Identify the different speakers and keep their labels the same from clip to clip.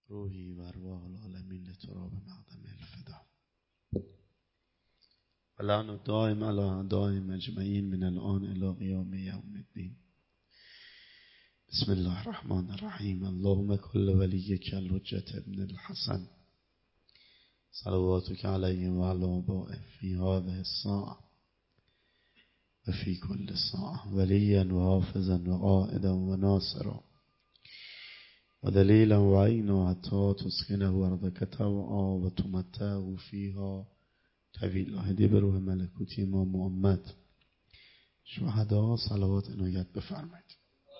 Speaker 1: روحی و ارواح العالمین لتراب مقدم الفدا و لعن دائم علی اعدائهم اجمعین من الآن الی قیام یوم الدین. بسم الله الرحمن الرحیم. اللهم کل ولیک الحجة ابن الحسن صلواتک علیه و علی آبائه فی هذه الساعة و فی کل ساعة ولیا و حافظا و قائدا و ناصرا و دلیلا و عینا حتی تسکنه ارضک طوعا و تمتعه فیها طویلا. هدیه به روح ملکوتی امام محمد. شهدا صلوات عنایت بفرمایید.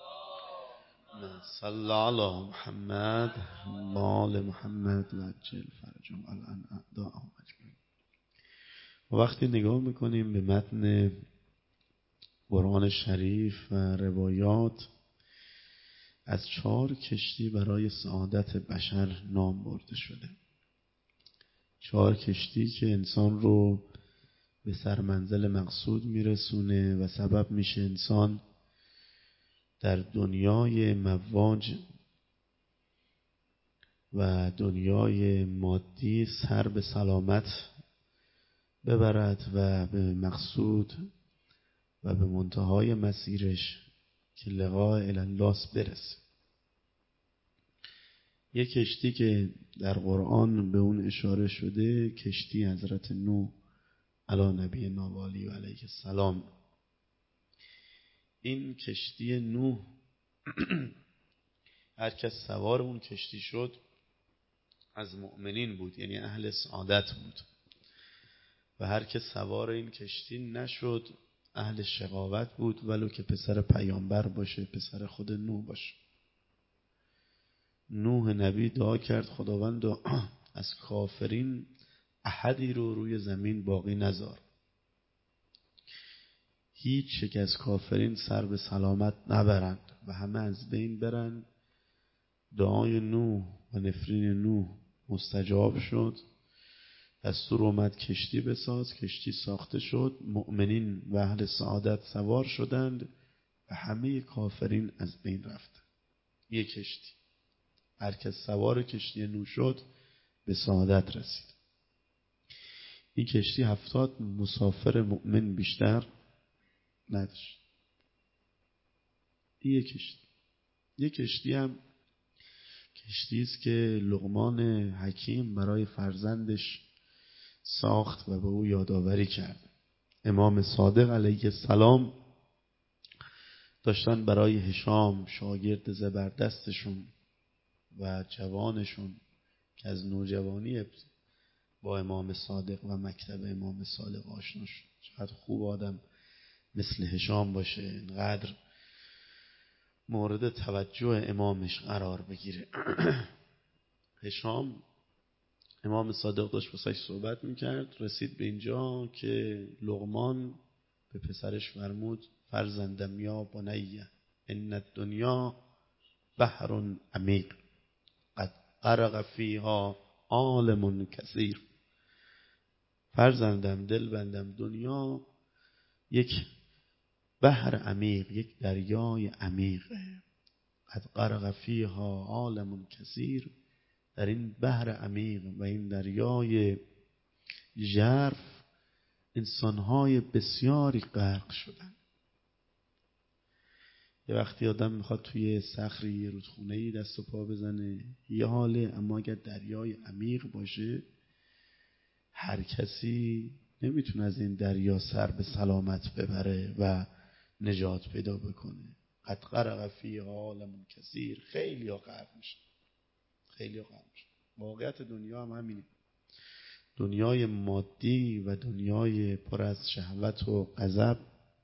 Speaker 1: صلی علی محمد مال محمد و عجل فرجهم الان اعداءهم اجمعین. وقتی نگاه میکنیم به متن قرآن شریف و روایات، از 4 کشتی برای سعادت بشر نام برده شده. 4 کشتی که انسان رو به سرمنزل مقصود میرسونه و سبب میشه انسان در دنیای مواج و دنیای مادی سر به سلامت ببرد و به مقصود و به منتهای مسیرش که لقاء الله برسه. یک کشتی که در قرآن به اون اشاره شده، کشتی حضرت نوح علی نبینا و آله و علیه السلام. این کشتی نوح هر کس سوار اون کشتی شد از مؤمنین بود، یعنی اهل سعادت بود، و هر کس سوار این کشتی نشد اهل شقاوت بود، ولو که پسر پیامبر باشه، پسر خود نوح باشه. نوح نبی دعا کرد خداوند از کافرین احدی رو روی زمین باقی نذار، هیچ یک از کافرین سر به سلامت نبرند و همه از بین برند. دعای نوح و نفرین نوح مستجاب شد. دستور اومد کشتی بساز. کشتی ساخته شد، مؤمنین و اهل سعادت سوار شدند و همه کافرین از بین رفت. یک کشتی، هر کس سوار کشتی نوح شد به سعادت رسید. این کشتی 70 مسافر مؤمن بیشتر نداشت. این یک کشتی هم کشتی است که لقمان حکیم برای فرزندش ساخت و به او یادآوری کرد. امام صادق علیه السلام داشتن برای هشام شاگرد زبردستشون و جوانشون که از نوجوانی با امام صادق و مکتب امام صادق آشنا شد. چقدر خوب آدم مثل هشام باشه، اینقدر مورد توجه امامش قرار بگیره. هشام امام صادق داشت بسش صحبت میکرد، رسید به اینجا که لقمان به پسرش فرمود فرزندم یا بنیه ان الدنیا بحر عمیق قد غرق فیها عالم کثیر. فرزندم، دل بندم، دنیا یک بحر عمیق، یک دریای عمیقه. قد غرق فیها عالم کثیر. در این بحر عمیق و این دریای ژرف انسانهای بسیاری غرق شدن. یه وقتی آدم میخواد توی صخری یه رودخونه‌ای دست و پا بزنه یه حاله، اما اگر دریای عمیق باشه هر کسی نمیتونه از این دریا سر به سلامت ببره و نجات پیدا بکنه. قد غرق فیها عالم کثیر. خیلی ها غرق میشه. واقعیت دنیا هم همینه. دنیای مادی و دنیای پر از شهوت و غضب،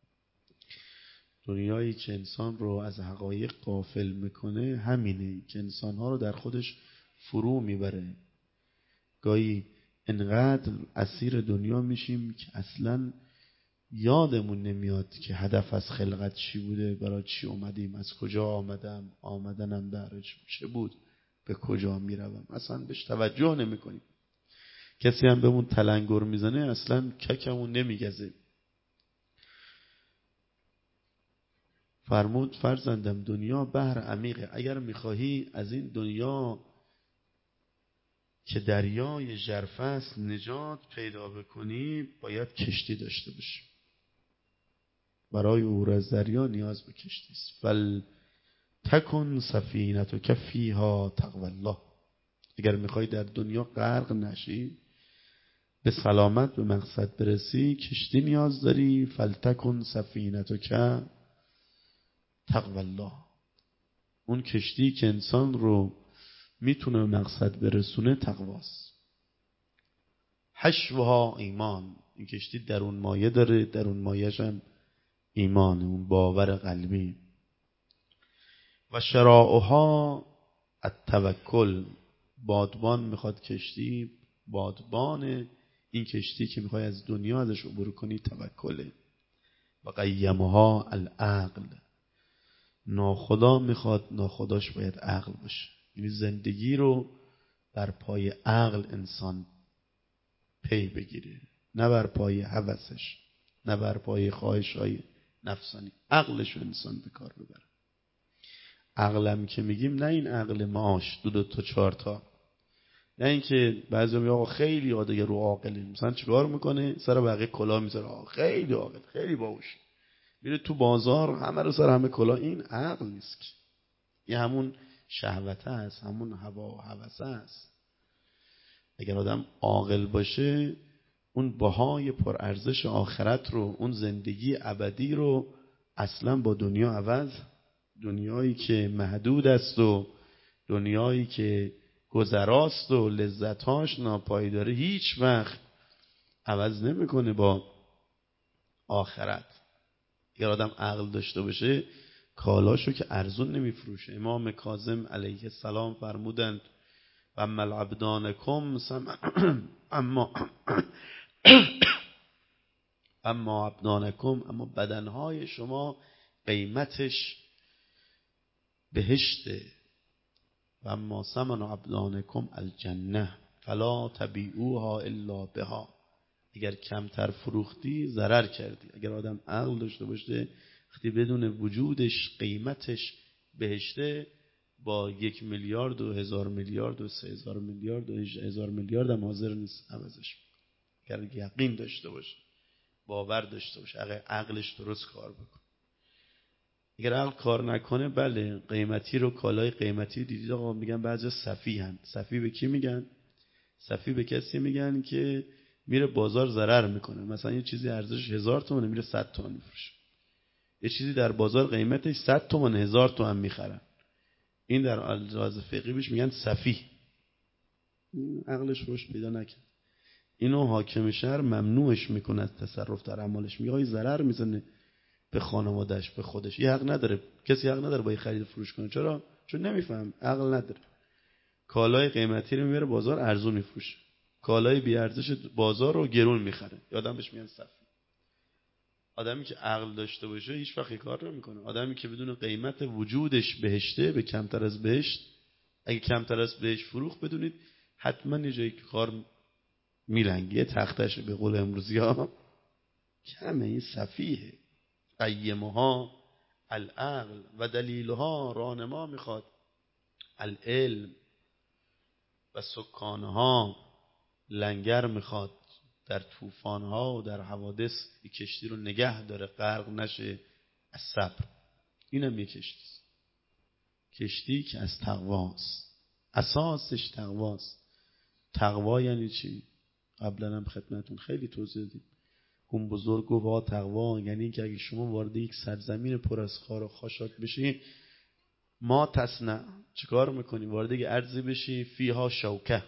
Speaker 1: دنیایی که انسان رو از حقایق غافل میکنه، همینه که انسانها رو در خودش فرو میبره. گاهی انقدر اسیر دنیا میشیم که اصلا یادمون نمیاد که هدف از خلقت چی بوده، برای چی اومدیم، از کجا آمدنم در چه بود، به کجا میروم، اصلا بهش توجه نمیکنیم. کسی هم بهمون تلنگر میزنه اصلا ککمون نمیگزه. فرمود فرزندم دنیا بحر عمیقه، اگر میخواهی از این دنیا که دریای ژرف است نجات پیدا بکنی باید کشتی داشته باشی. برای عبور از دریا نیاز به کشتی است. فلتکن سفینتک فیها تقوی الله. اگر میخوای در دنیا غرق نشی، به سلامت به مقصد برسی، کشتی نیاز داری. فلتکن سفینتک تقوی الله. اون کشتی که انسان رو میتونه به مقصد برسونه تقواست. حشوها ایمان. این کشتی درون مایه داره، درون مایه‌ش هم ایمان، اون باور قلبی. و شراعها التوکل. بادبان میخواد کشتی، بادبان این کشتی که میخوای از دنیا ازش عبور کنی توکله. و قیمها العقل. ناخدا میخواد، ناخداش باید عقل باشه. یعنی زندگی رو بر پای عقل انسان پی بگیره، نه بر پای هوسش، نه بر پای خواهش‌های نفسانی. عقلش رو انسان به کار ببره. عقلم که میگیم نه این عقل معاش 2 تا 4 تا، نه این که بعضی میگن آقا خیلی عادیه رو عاقله، مثلا چیکار میکنه سر بقیه کلاه میذاره، خیلی عاقل، خیلی باهوش، میره تو بازار همه رو سر همه کلاه. این عقل نیست که، این همون شهوته است، همون هوا و هوسه است. اگر آدم عاقل باشه، اون بهای پرارزش آخرت رو، اون زندگی ابدی رو اصلا با دنیا عوض، دنیایی که محدود است و دنیایی که گذراست و لذتاش ناپایداره، هیچ وقت عوض نمیکنه با آخرت. اگر آدم عقل داشته باشه، کالاشو که ارزون نمیفروشه. امام کاظم علیه السلام فرمودند و اما العبدانکم اما عبدانکم، اما بدنهای شما قیمتش بهشته. و اما ثمن عبدانکم الجنه فلا تبیعوها الا بها. اگر کمتر فروختی ضرر کردی. اگر آدم عقل داشته باشه، وقتی بدون وجودش قیمتش بهشته، با 1 میلیارد و 1000 میلیارد و 3000 میلیارد و 1000 میلیارد هم حاضر نیست عوضش. اگر یقین داشته باشه، باور داشته باشه، اگر عقلش درست کار بکنه. اگر عقل کار نکنه، بله قیمتی رو، کالای قیمتی دیدید آقا میگن بعضی سفیه هن. سفیه به کی میگن؟ سفیه به کسی میگن که میره بازار ضرر میکنه. مثلا یه چیزی ارزشش 1000 تومانه، میره 100 تومن میفروشه. یه چیزی در بازار قیمتش 100 تومن 1000 تومن میخرن. این در الفاظ فقهی بهش میگن سفیه. عقلش روش پیدا نکنه. اینو حاکم شهر ممنوعش میکنه از تصرف در اعمالش. میگه ضرر میزنه به خانواده‌اش، به خودش. یه حق نداره، کسی حق نداره با خرید فروش کنه. چرا؟ چون نمیفهم، عقل نداره. کالای قیمتی رو میبره بازار ارزون میفروشه، کالای بی ارزش بازار رو گرون میخره. یادم بهش میگن سفیه. آدمی که عقل داشته باشه هیچ وقت کار نمیکنه. آدمی که بدون قیمت وجودش بهشته، به کمتر از بهشت، اگه کمتر از بهشت فروخت، بدونید حتما یه جایی کار میلنگه، تختش به قول امروزی‌ها کمه. این سفیه. قیمها العقل و دلیلها، راهنما میخواد العلم، و سکانها لنگر میخواد در طوفانها و در حوادث یک کشتی رو نگه داره غرق نشه. از صبر. اینم یک کشتی است، کشتی که از تقواست، اساسش تقواست. تقوا یعنی چی؟ قبلا هم خدمتون خیلی توضیح دادیم. اون بزرگ گفت تقوا یعنی این که اگه شما وارد یک سرزمین پر از خار و خاشاک بشی، ما تصنع، چیکار میکنی؟ وارد یک ارضی بشی فیها شوکه،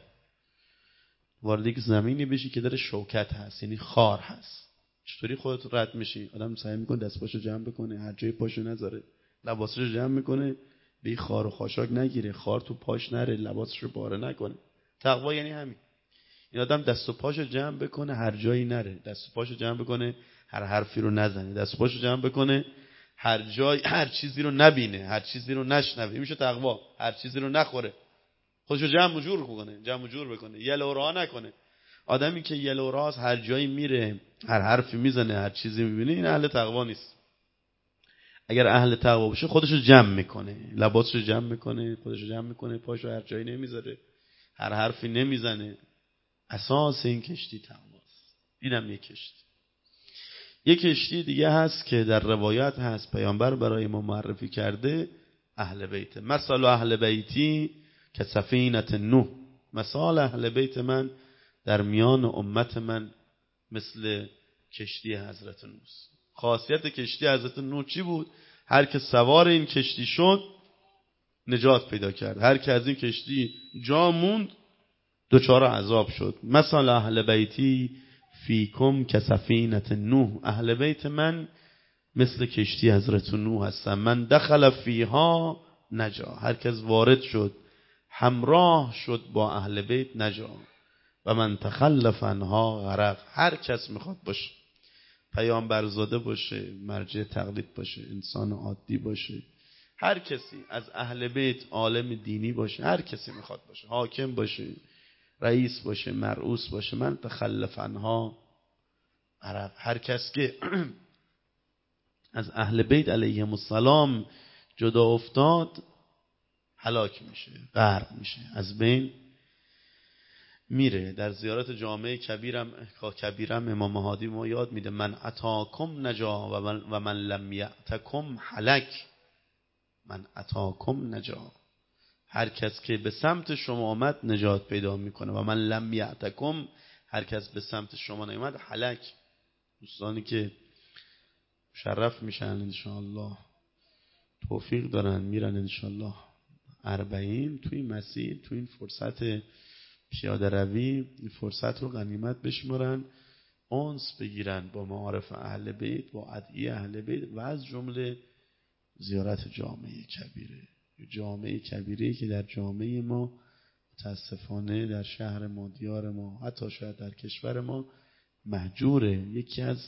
Speaker 1: وارد یک زمینی بشی که در شوکت هست، یعنی خار هست. چطوری خودت رد میشی؟ آدم سعی میکنه دست پاشو جمع بکنه، هر جای پاشو نذاره، لباسشو جمع میکنه به خار و خاشاک نگیره، خار تو پاش نره، لباسشو پاره نکنه. تقوا یعنی همین. این آدم دست و پاشو جمع بکنه، هر جایی نره، دست و پاشو جمع بکنه هر حرفی رو نزنه، دست و پاشو جمع بکنه هر جای هر چیزی رو نبینه، هر چیزی رو نشنوه. این میشه تقوا. هر چیزی رو نخوره، خودشو جمع و جور کنه، جمع و جور بکنه، یل و راه نکنه. آدمی که یل و راه هر جایی میره، هر حرفی میزنه، هر چیزی میبینه، این اهل تقوا نیست. اگر اهل تقوا باشه خودشو جمع میکنه، لباسشو جمع میکنه، خودشو جمع میکنه، پاشو هر جایی نمیذاره، هر حرفی نمیزنه. اساس این کشتی تقواست. اینم یک کشتی. یک کشتی دیگه هست که در روایت هست پیامبر برای ما معرفی کرده، اهل بیت. مثال اهل بیتی که سفینه نوح، مثال اهل بیت من در میان امت من مثل کشتی حضرت نوح. خاصیت کشتی حضرت نوح چی بود؟ هر که سوار این کشتی شد نجات پیدا کرد، هر که از این کشتی جا موند دچار عذاب شد. مثال اهل بیتی فیکم که سفینه نوح، اهل بیت من مثل کشتی حضرت نوح هستن. من دخل فیها نجا، هر کس وارد شد همراه شد با اهل بیت نجا. و من تخلف عنها غرق، هر کس میخواد باشه، پیامبر زاده باشه، مرجع تقلید باشه، انسان عادی باشه، هر کسی از اهل بیت، عالم دینی باشه، هر کسی میخواد باشه، حاکم باشه، رئیس باشه، مرئوس باشه، من تخلف عنها غرق. هر کس که از اهل بیت علیهم السلام جدا افتاد هلاک میشه، غرق میشه، از بین میره. در زیارت جامع کبیرم امام هادی ما یاد میده من اتاکم نجا و من لم یأتکم هلک. من اتاکم نجا، هر کس که به سمت شما آمد نجات پیدا میکنه. و من لم یأتکم، هر کس به سمت شما نیامد هلک. دوستانی که مشرف میشن انشاءالله، توفیق دارن میرن انشاءالله 40 توی مسیر، توی این فرصت پیاده روی، این فرصت رو غنیمت بشمارن، انس بگیرن با معارف اهل بیت، با ادعیه اهل بیت، و از جمله زیارت جامعه کبیره. جامعه کبیره که در جامعه ما متاسفانه در شهر ما، دیار ما، حتی شاید در کشور ما مهجوره. یکی از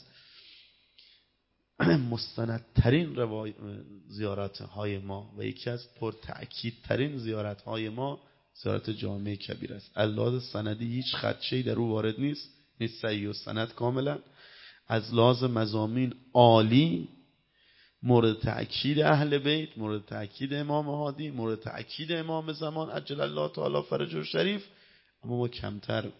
Speaker 1: مستندترین زیارت های ما و یکی از پرتأکیدترین زیارت های ما زیارت جامعه کبیر است. از لحاظ سندی هیچ خدشه‌ای در او وارد نیست صحیح و سند کاملا. از لحاظ مضامین عالی، مورد تأکید اهل بیت، مورد تأکید امام هادی، مورد تأکید امام زمان عجل الله تعالی فرجه شریف. اما ما کمتر،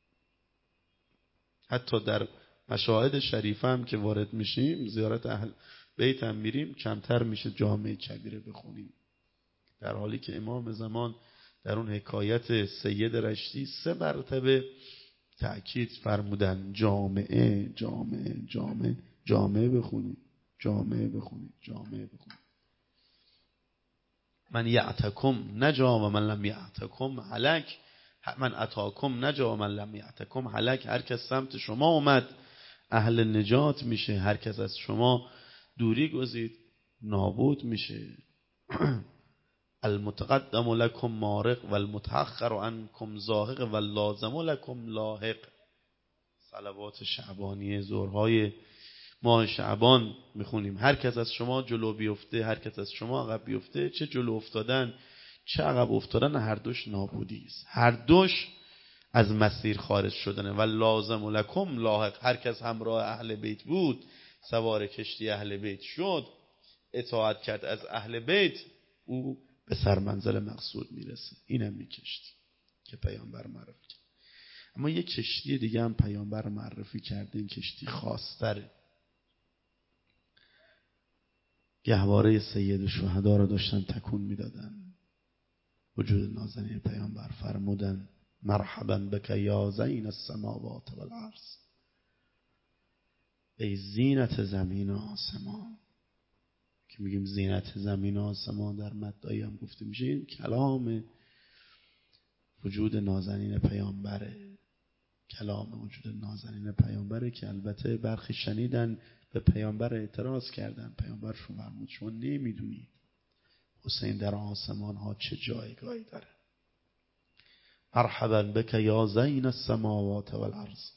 Speaker 1: حتی در مشاهد شریفه هم که وارد میشیم، زیارت اهل بیت هم میریم، کمتر میشه جامعه کبیره بخونیم، در حالی که امام زمان در اون حکایت سید رشتی 3 مرتبه تأکید فرمودن جامعه جامعه جامعه، جامعه بخونیم، جامعه بخونیم، جامعه بخونیم. من یعتکم نجا و من لم یعتکم هلک. من اتاکم نجا و من لم یعتکم هلک. هر کس سمت شما اومد اهل نجات میشه، هر کس از شما دوری گزید نابود میشه. المتقدم لکم مارق و المتأخر عنکم زاهق و اللازم لکم لاحق. صلوات شعبانی ظهرهای ماه شعبان میخونیم. هر کس از شما جلو بیفته، هر کس از شما عقب بیفته، چه جلو افتادن چه عقب افتادن، هر دوش نابودی است، هر دوش از مسیر خارج شدنه. و لازم لکم لاحق. هر کس همراه اهل بیت بود، سوار کشتی اهل بیت شد، اطاعت کرد از اهل بیت، او به سرمنزل مقصود میرسه. اینم می کشتی که پیامبر معرفی کرد. اما یک کشتی دیگه هم پیامبر معرفی کرده، این کشتی خاص‌تره. گهواره سید شهدا رو داشتن تکون میدادن. وجود نازنین پیامبر فرمودن مرحبا بک یا زین السماوات والارض. ای زینت زمین و آسمان. که میگیم زینت زمین و آسمان در مدعی هم گفته میشه، این کلام وجود نازنین پیامبره، کلام وجود نازنین پیامبره که البته برخی شنیدن به پیامبر اعتراض کردن. پیامبر فرمود شما نمیدونید حسین در آسمان ها چه جایگاهی داره. مرحبا بک یا زین السماوات والارض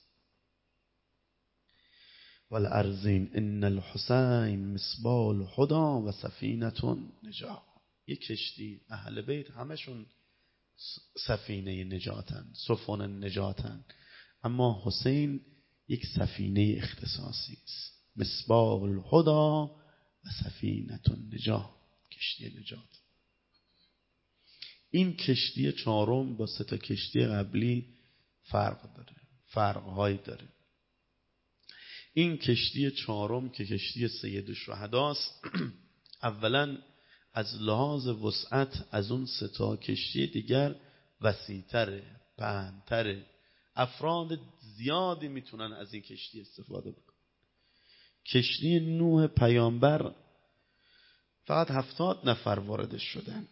Speaker 1: والارضین ان الحسین مصباح الهدی و سفینه نجات. یک کشتی اهل بیت همشون سفینه نجاتن، سفن نجاتن، اما حسین یک سفینه اختصاصی است. مصباح الهدی و سفینه نجات، کشتی نجات. این کشتی چهارم با 3 کشتی قبلی فرق داره، فرق‌هایی داره. این کشتی چهارم که کشتی سید الشهداست اولا از لحاظ وسعت از اون 3 کشتی دیگر وسیع‌تره، پهن‌تره، افراد زیادی میتونن از این کشتی استفاده بکنن. کشتی نوح پیامبر فقط 70 نفر واردش شدن.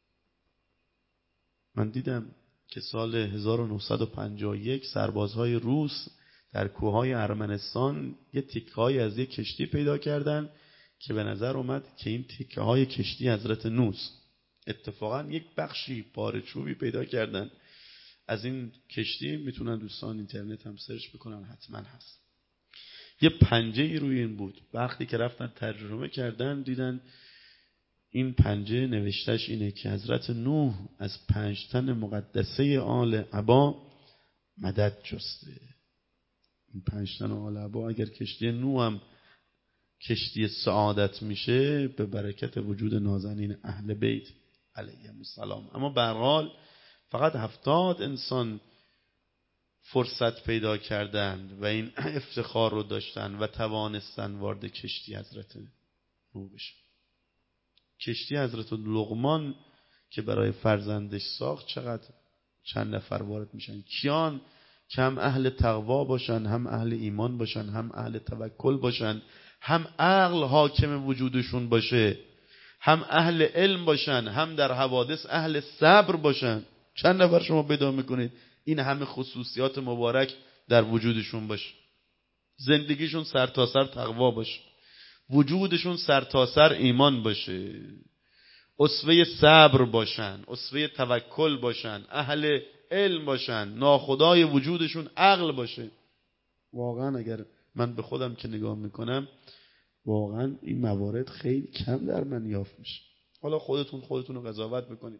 Speaker 1: من دیدم که سال 1951 سربازهای روس در کوههای ارمنستان یه تیکه‌ای از یک کشتی پیدا کردن که به نظر اومد که این تیکه‌های کشتی حضرت نوح. اتفاقا یک بخشی پاره چوبی پیدا کردن از این کشتی، میتونن دوستان اینترنت هم سرچ بکنن، حتما هست. یه پنجه‌ای روی این بود. وقتی که رفتن ترجمه کردن دیدن این پنجه نوشتش اینه که حضرت نوح از 5 تن مقدسه آل عبا مدد جسته. این 5 تن آل عبا اگر کشتی نوح هم کشتی سعادت میشه به برکت وجود نازنین اهل بیت علیهم السلام. اما به هر حال فقط 70 انسان فرصت پیدا کردند و این افتخار رو داشتن و توانستن وارد کشتی حضرت نوح بشن. کشتی حضرت لقمان که برای فرزندش ساخت چند نفر وارد میشن؟ کیان که هم اهل تقوا باشن، هم اهل ایمان باشن، هم اهل توکل باشن، هم عقل حاکم وجودشون باشه، هم اهل علم باشن، هم در حوادث اهل صبر باشن. چند نفر شما پیدا میکنید این همه خصوصیات مبارک در وجودشون باشه؟ زندگیشون سرتاسر تقوا باشه، وجودشون سرتاسر ایمان باشه، اسوه صبر باشن، اسوه توکل باشن، اهل علم باشن، ناخدای وجودشون عقل باشه. واقعا اگر من به خودم که نگاه میکنم واقعا این موارد خیلی کم در من یافت میشه. حالا خودتون رو قضاوت بکنید،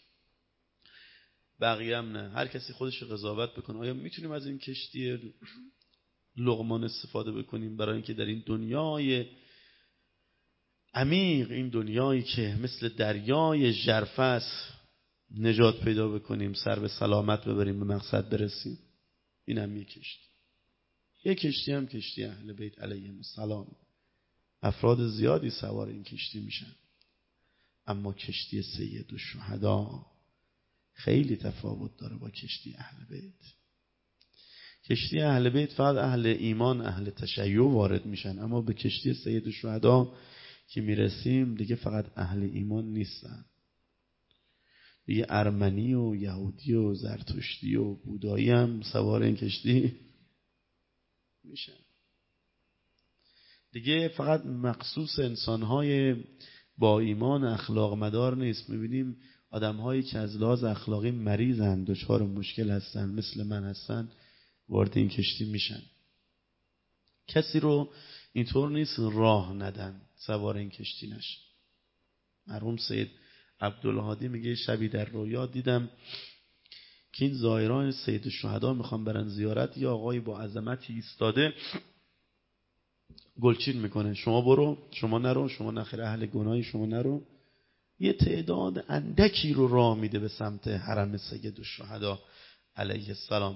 Speaker 1: بقیه هم نه، هر کسی خودش رو قضاوت بکنه. آیا میتونیم از این کشتی لقمان استفاده بکنیم برای اینکه در این دنیای عمیق، این دنیایی که مثل دریای ژرف است، نجات پیدا بکنیم، سر به سلامت ببریم، به مقصد برسیم؟ این هم یک کشتی هم کشتی اهل بیت علیهم السلام. افراد زیادی سوار این کشتی میشن، اما کشتی سید الشهدا خیلی تفاوت داره با کشتی اهل بیت. کشتی اهل بیت فقط اهل ایمان، اهل تشیع وارد میشن، اما به کشتی سید الشهدا که میرسیم دیگه فقط اهل ایمان نیستن، دیگه ارمنی و یهودی و زرتشتی و بودایی هم سوار این کشتی میشن. دیگه فقط مخصوص انسانهای با ایمان اخلاق مدار نیست. میبینیم آدمهایی که از لحاظ اخلاقی مریضن، دچار مشکل هستن، مثل من هستن، وارد این کشتی میشن. کسی رو اینطور نیست راه ندن سوار این کشتی نشه. مرحوم سید عبدالهادی میگه شبی در رویا دیدم که این زائران سید الشهدا میخوان برن زیارت، یا آقایی با عظمتی ایستاده گلچین میکنه، شما برو، شما نرو، شما نخیر اهل گناهی، شما نرو. یه تعداد اندکی رو راه میده به سمت حرم سید الشهدا علیه السلام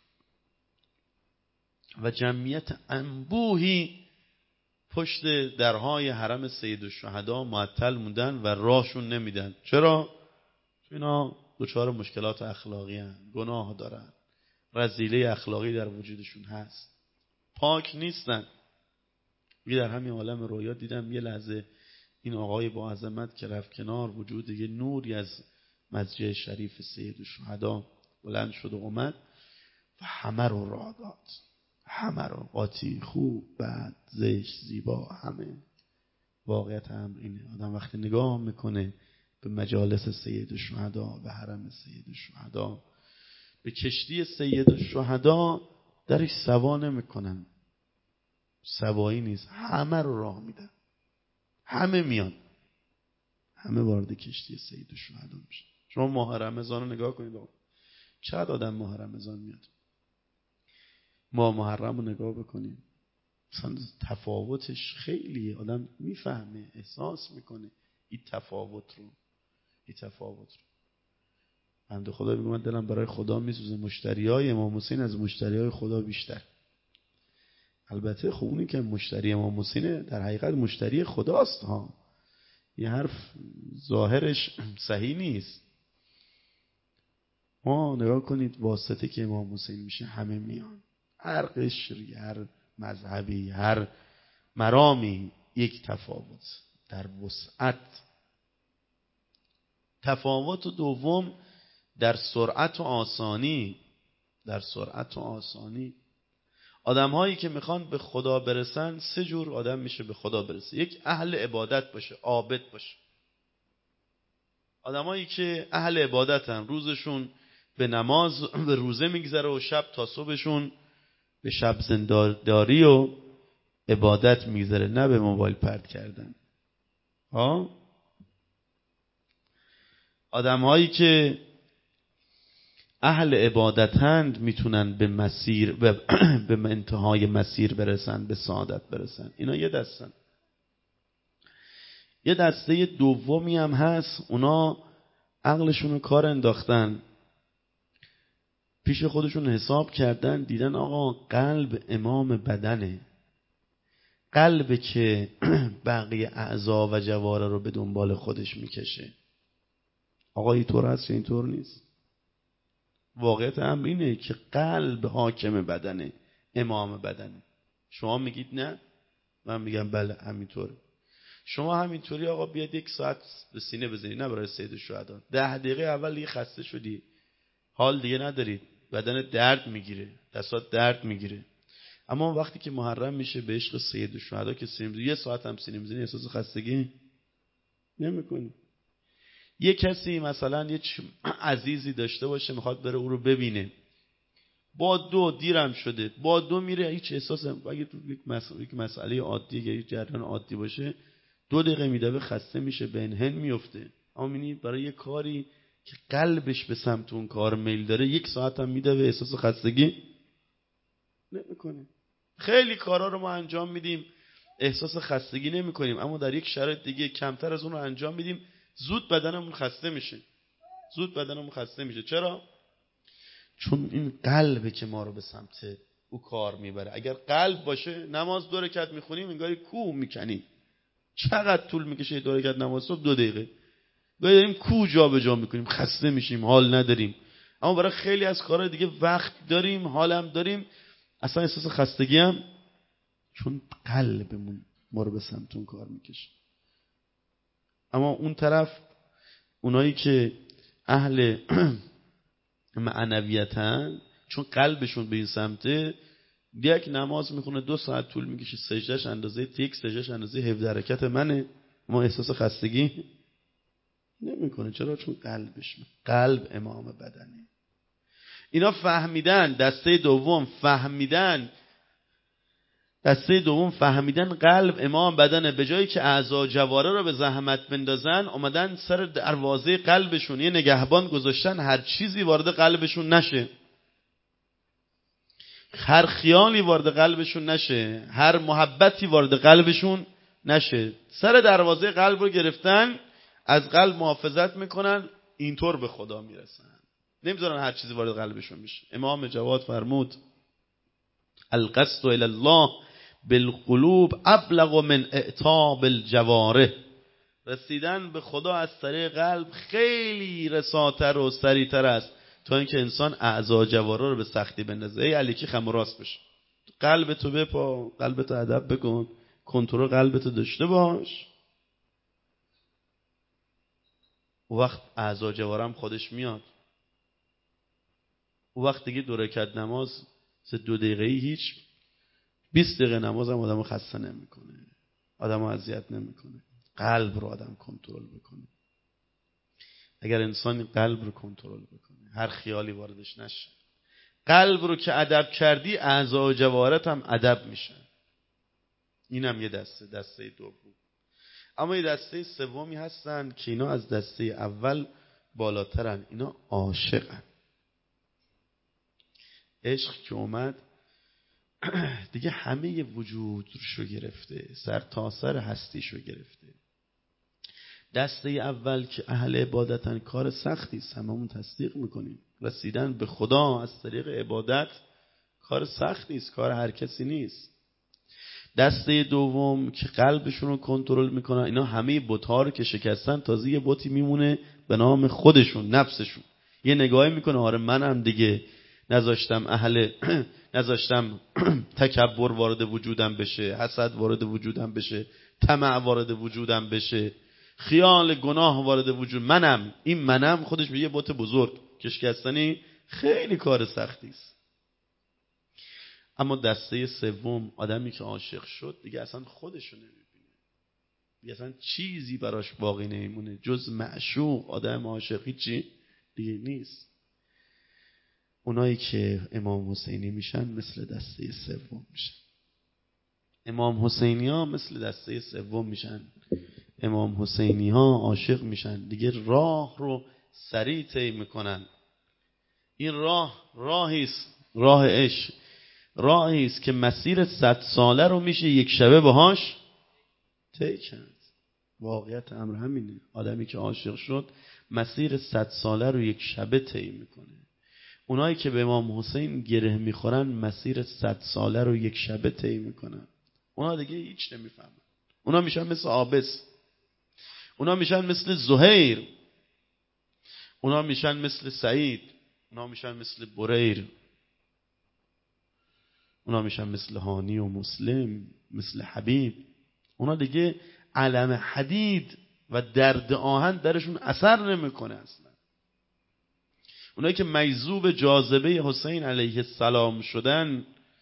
Speaker 1: و جمعیت انبوهی پشت درهای حرم سید الشهدا معطل موندن و راهشون نمیدن. چرا؟ چون اینا دچار مشکلات اخلاقی هستند، گناه دارن، رذیله اخلاقی در وجودشون هست، پاک نیستن. در همین عالم رویا دیدم یه لحظه این آقای با عظمت که رفت کنار، وجود یه نوری از مسجد شریف سید الشهدا بلند شد و اومد و همه رو راه داد، همه رو، قاطی، خوب، بد، زشت، زیبا، همه. واقعیت امر اینه، آدم وقتی نگاه میکنه به مجالس سید الشهدا، به حرم سید الشهدا، به کشتی سید الشهدا، درش سوا نمیکنن، سوایی نیست، همه رو راه میدن، همه میان، همه وارد کشتی سید الشهدا میشن. شما ماه رمضان رو نگاه کنید، چقدر آدم ماه رمضان میاد، ماه محرم رو نگاه بکنید، مثلا تفاوتش خیلیه، آدم میفهمه، احساس میکنه این تفاوت رو. بنده خدا میگه من دلم برای خدا میسوزه، مشتریای امام حسین از مشتریای خدا بیشتر. البته خب اونی که مشتری امام حسینه در حقیقت مشتری خداست ها. یه حرف ظاهرش صحیح نیست. ما نگاه کنید واسطه که امام حسین میشه همه میان، هر قشری، هر مذهبی، هر مرامی، یک تفاوت در وسعت. تفاوت دوم در سرعت و آسانی. در سرعت و آسانی آدم هایی که میخوان به خدا برسن، سه جور آدم میشه به خدا برسه. یک، اهل عبادت باشه، عابد باشه. آدم هایی که اهل عبادتن، روزشون به نماز به روزه میگذره و شب تا صبحشون به شب زنداری و عبادت میگذره، نه به موبایل پرت کردن. آدم هایی که اهل عبادتند میتونن به مسیر به انتهای مسیر برسن، به سعادت برسن. اینا یه دستن. یه دسته دومی هم هست، اونا عقلشون رو کار انداختن، پیش خودشون حساب کردن، دیدن آقا قلب امام بدنه، قلب که بقیه اعضا و جواره رو به دنبال خودش میکشه. آقا اینطور هست یا اینطور نیست؟ واقعیت امر اینه که قلب حاکم بدنه، امام بدنه. شما میگید نه، من میگم بله همینطوره. شما همینطوری آقا بیاد 1 ساعت به سینه بزنی، نه برای سید الشهدا، 10 دقیقه اول دیگه خسته شدی، حال دیگه ندارید، بدن درد میگیره، دستات درد میگیره. اما وقتی که محرم میشه به عشق سید الشهدا که سینه بزنی، 1 ساعت هم سینه بزنی، احساس خستگی نمیکنی. یه کسی مثلا یه عزیزی داشته باشه، میخواد بره او رو ببینه، با 2 دیرم شده، با 2 میره، هیچ احساس، اگه تو یک مسئله عادی، یک جریان عادی باشه 2 دقیقه میدوه خسته میشه، به انهن میفته. اما میبینی برای یه کاری که قلبش به سمت اون کار میل داره 1 ساعت هم میدوه، احساس خستگی نمیکنه. خیلی کارا رو ما انجام میدیم احساس خستگی نمیکنیم، اما در یک شرایط دیگه کمتر از اون رو انجام میدیم، زود بدنمون خسته میشه. چرا؟ چون این قلبه که ما رو به سمت او کار میبره. اگر قلب باشه نماز 2 رکعت میخونیم انگاری کوه میکنیم. چقدر طول میکشه 2 رکعت نماز صبح؟ 2 دقیقه. داریم کوه جا به جا میکنیم، خسته میشیم، حال نداریم. اما برای خیلی از کارهای دیگه وقت داریم، حالم داریم، اصلا احساس خستگی هم، چون قلبمون ما رو به سمت اون کار میکشه. اما اون طرف اونایی که اهل معنویتن، چون قلبشون به این سمته، یک نماز میخونه 2 ساعت طول میکشه، سجدهش اندازه تیک، سجدهش اندازه 17 حرکت منه، ما احساس خستگی نمیکنه. چرا؟ چون قلب امام بدنه. اینا فهمیدن. دسته دوم فهمیدن قلب امام بدنه. به جایی که اعضا جواره رو به زحمت بندازن، اومدن سر دروازه قلبشون یه نگهبان گذاشتن، هر چیزی وارد قلبشون نشه، هر خیالی وارد قلبشون نشه، هر محبتی وارد قلبشون نشه. سر دروازه قلب رو گرفتن، از قلب محافظت میکنن، اینطور به خدا میرسن، نمیذارن هر چیزی وارد قلبشون بشه. امام جواد فرمود القصد الی الله بالقلوب ابلغ من اعتاب الجوارح. رسیدن به خدا از طریق قلب خیلی رساتر و سریعتر است تا اینکه انسان اعضا جوارح رو به سختی بندازه. ای علیکی خم و راست بشه، قلبتو بپا، قلبتو ادب بکن، کنترل قلبتو داشته باش. وقت اعضا جوارح خودش میاد. وقت دیگه 2 رکعت نماز 2 دقیقه‌ای هیچ، 20 دقیقه نماز هم آدمو خسته نمیکنه، آدمو اذیت نمیکنه. قلب رو آدم کنترل بکنه. اگر انسان قلب رو کنترل بکنه، هر خیالی واردش نشه، قلب رو که ادب کردی، اعضا و جوارح هم ادب میشن. اینم یه دسته دوم. اما یه دسته سومی هستن که اینا از دسته اول بالاترن. اینا عاشقن. عشق که اومد دیگه همه وجودشو گرفته، سر تا سر هستیشو گرفته. دسته اول که اهل عبادتن کار سختی است، هممون تصدیق میکنیم. رسیدن به خدا از طریق عبادت کار سختی است، کار هر کسی نیست. دسته دوم که قلبشون رو کنترل میکنن، اینا همه بت‌ها رو که شکستن، تازه یه بتی میمونه به نام خودشون، نفسشون. یه نگاهی میکنه آره منم دیگه نذاشتم تکبر وارد وجودم بشه، حسد وارد وجودم بشه، طمع وارد وجودم بشه، خیال گناه وارد وجود منم خودش به یه بت بزرگ که شکستنی خیلی کار سختی است. اما دسته سوم، آدمی که عاشق شد دیگه اصلا خودشو نمیبینه، دیگه اصلا چیزی براش باقی نمیمونه جز معشوق. آدم عاشقی چی دیگه نیست. اونایی که امام حسینی میشن مثل دسته سوم میشن. امام حسینی ها مثل دسته سوم میشن. امام حسینی ها عاشق میشن، دیگه راه رو سریع طی میکنن. این راهی است، راه عشق، راهی است که مسیر 100 ساله رو میشه یک شبه باهاش طی کرد. واقعیت امر همینه. آدمی که عاشق شد مسیر 100 ساله رو یک شبه طی میکنه. اونایی که به امام حسین گره میخورن مسیر 100 ساله رو یک شبه طی میکنن. اونا دیگه هیچ نمیفهمن. اونا میشن مثل عابس، اونا میشن مثل زهیر، اونا میشن مثل سعید، اونا میشن مثل بریر، اونا میشن مثل هانی و مسلم، مثل حبیب. اونا دیگه علم حدید و درد آهن درشون اثر نمیکنه اصلا. اونایی که مجذوب جاذبه حسین علیه السلام شدن،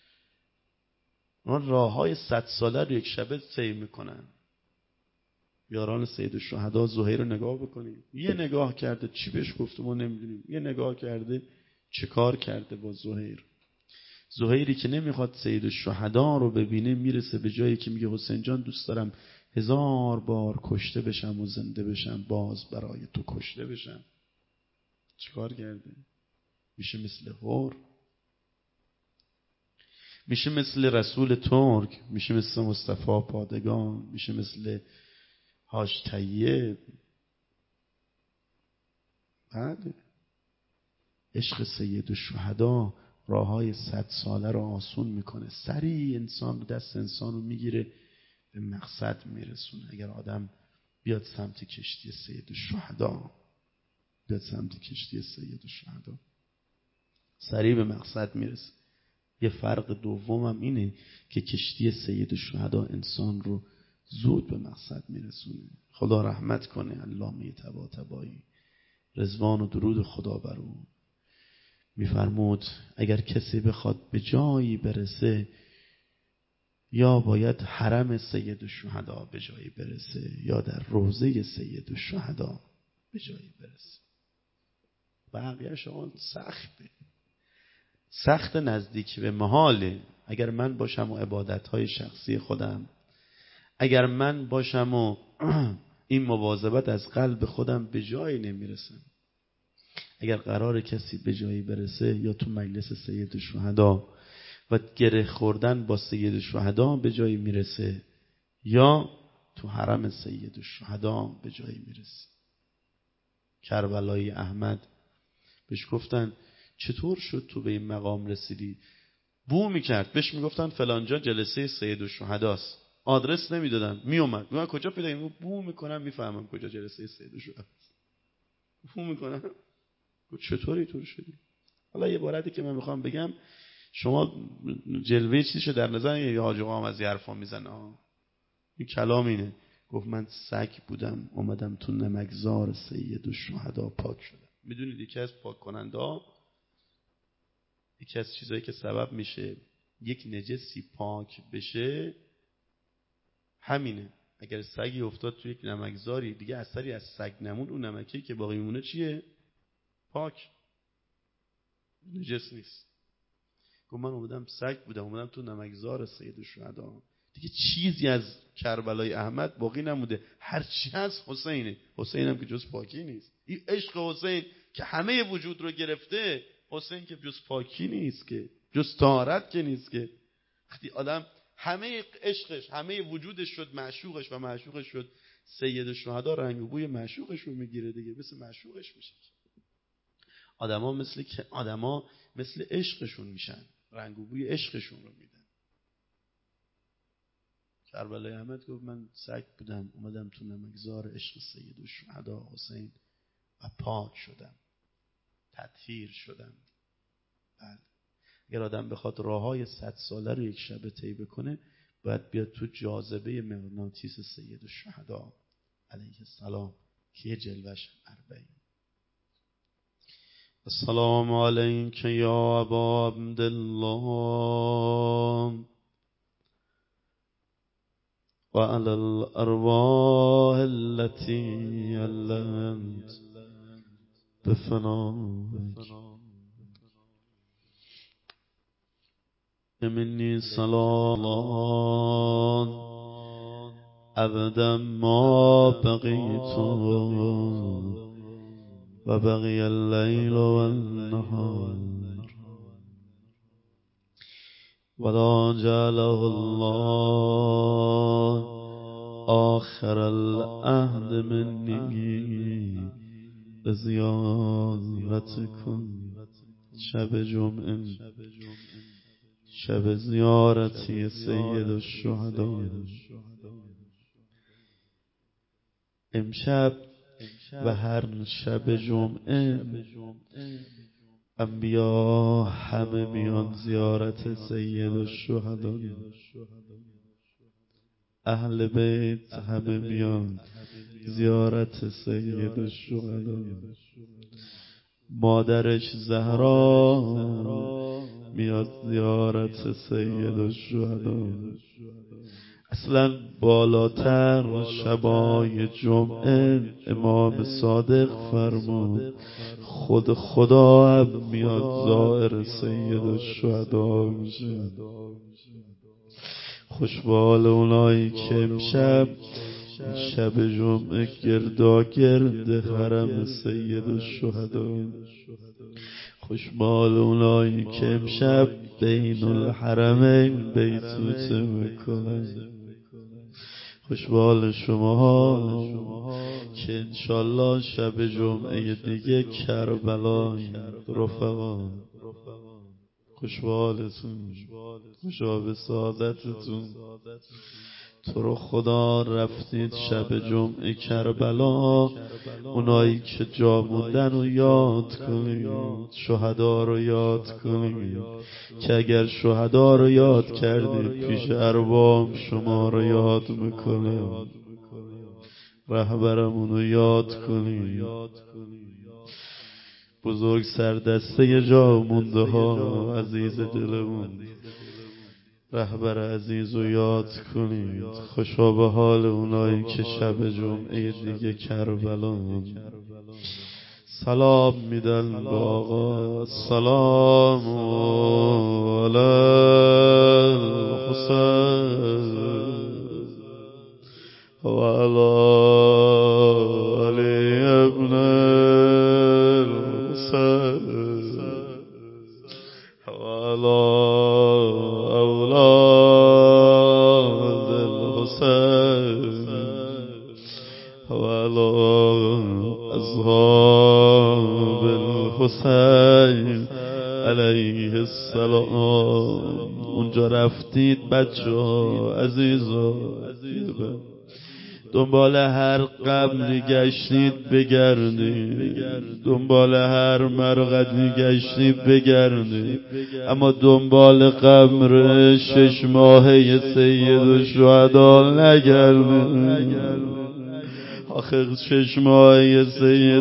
Speaker 1: اونا راههای 100 ساله رو یک شبه طی میکنن. یاران سید الشهدا زهیر رو نگاه بکنید. یه نگاه کرده چی بهش گفته ما نمیدونیم، یه نگاه کرده چه کار کرده با زهیر. زهیری که نمیخواد سید الشهدا رو ببینه میرسه به جایی که میگه حسین جان دوست دارم 1000 بار کشته بشم و زنده بشم باز برای تو کشته بشم. چه کار کرده؟ میشه مثل هور، میشه مثل رسول ترک، میشه مثل مصطفی پادگان، میشه مثل حاج طیب. بعد عشق سید الشهدا راههای 100 ساله رو آسون میکنه، سریع انسان دست انسان رو میگیره به مقصد میرسونه. اگر آدم بیاد سمت کشتی سید الشهدا، بیاد سمت کشتی سید الشهدا، سریع به مقصد میرسه. یه فرق دومم اینه که کشتی سید الشهدا انسان رو زود به مقصد میرسونه. خدا رحمت کنه علامه طباطبایی، رضوان و درود خدا بر او، میفرمود اگر کسی بخواد به جایی برسه یا باید حرم سید الشهدا به جایی برسه یا در روضه سید الشهدا به جایی برسه. بقیه شما سخت نزدیک به محاله. اگر من باشم و عبادتهای شخصی خودم، اگر من باشم و این مواظبت از قلب خودم به جایی نمیرسم، اگر قرار کسی به جایی برسه یا تو مجلس سید الشهدا و گره خوردن با سید الشهدا به جایی میرسه یا تو حرم سید الشهدا به جایی میرسه. کربلای احمد بهش گفتن چطور شد تو به این مقام رسیدی؟ بو میکرد، بهش میگفتن فلانجا جلسه سید الشهداست، آدرس نمیدادن، میومد من کجا پیدا کنم؟ بو میکنم میفهمم کجا جلسه سید الشهداست. بو میکنم چطوری طور شدی؟ حالا یه عبارتی که من میخوام بگم شما جلوه چیزشو در نظر یا حاج آقا از حرفا میزنه. این کلام اینه. گفت من سگ بودم اومدم تو نمکزار سید الشهدا پاک شدم. میدونید یکی از پاک کننده ها، یکی از چیزایی که سبب میشه یک نجسی پاک بشه همینه. اگر سگی افتاد تو یک نمکزاری دیگه اثری از سگ نمون، اون نمکی که باقی میمونه چیه؟ پاک، نجس نیست. گفت من اومدم سگ بودم اومدم تو نمکزار سید الشهدا، دیگه چیزی از کربلای احمد باقی نموده، هر چی هست حسینه. حسین هم که جز پاکی نیست. این عشق حسین که همه وجود رو گرفته، حسین که جز پاکی نیست، که جز طهارت که نیست. که وقتی آدم همه عشقش همه وجودش شد معشوقش و معشوقش شد سید الشهدا رنگ و بوی معشوقش رو میگیره دیگه، مثل معشوقش میشه. آدما مثل عشقشون میشن، رنگ و بوی عشقشون رو میدن. کربلای احمد گفت من سگ بودم اومدم تو نمکزار عشق سید الشهدا حسین و پاک شدم، تطهیر شدم. بله. اگر آدم بخواد راههای 100 ساله رو یک شبه طی بکنه، باید بیاد تو جاذبه مغناطیس سید الشهدا علیه السلام که جلوش 40. السلام علیک یا ابا عبدالله و علی الارواح التي علمت بفنائک منی صلات ابدا ما بقیت و بقی اللیل و النهار ولا جعله الله آخر العهد منی بزیارتکم. شب جمعه شب زیارتی سید الشهدا. امشب و هر شب جمعه انبیا همه میان زیارت سید الشهدا، اهل بیت همه میان زیارت سید الشهدا. مادرش زهرا میاد زیارت سید الشهدا. اصلا بالاتر شبای جمعه امام صادق فرمود خود خدا هم میاد زائر سید الشهدا میشه. خوشبال اونایی که امشب شب جمعه گرداگرد حرم سید الشهدا. خوشبال اونایی که امشب بین الحرمین بیتوته میکنن. خوشبال شما که انشالله شب جمعه دیگه کربلای رفقا. خوشبالتون، خوشا به سعادتتون. تو رو خدا رفتید شب جمعه کربلا، اونایی که جا موندن رو یاد کنید، شهدا رو یاد کنید که اگر شهدا رو یاد کردید پیش ارباب شما رو یاد میکنه. رهبرمون رو یاد کنید، بزرگ سردسته جا مونده ها عزیز دلمون، رهبر عزیز رو یاد کنید. خوشا به حال اونایی که شب جمعه دیگه کربلا سلام میدن به آقا. سلام علی الحسین و علی علی ابن الحسین و علی اولاد الحسین و علی اصحاب الحسین علیه السلام. اونجا رفتید بچه ها عزیزا، دنبال هر قبری گشتید بگردید، دنبال هر مرقدی گشتید بگردید، اما دنبال قبر 6 ماهه سید الشهدا نگردید. آخه 6 ماهه سید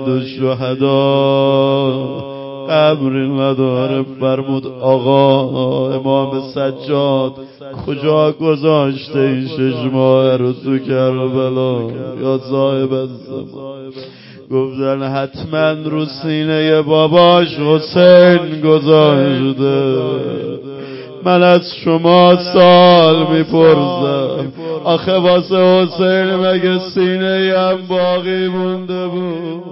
Speaker 1: الشهدا قبری نداره. فرمود آقا امام سجاد کجا گذاشته این 6 ماه رو تو کربلا یا صاحب الزمان؟ گفتن حتما رو سینه باباش حسین گذاشته. من از شما سال میپرسم آخه واسه حسین مگه سینه هم باقی مونده بود؟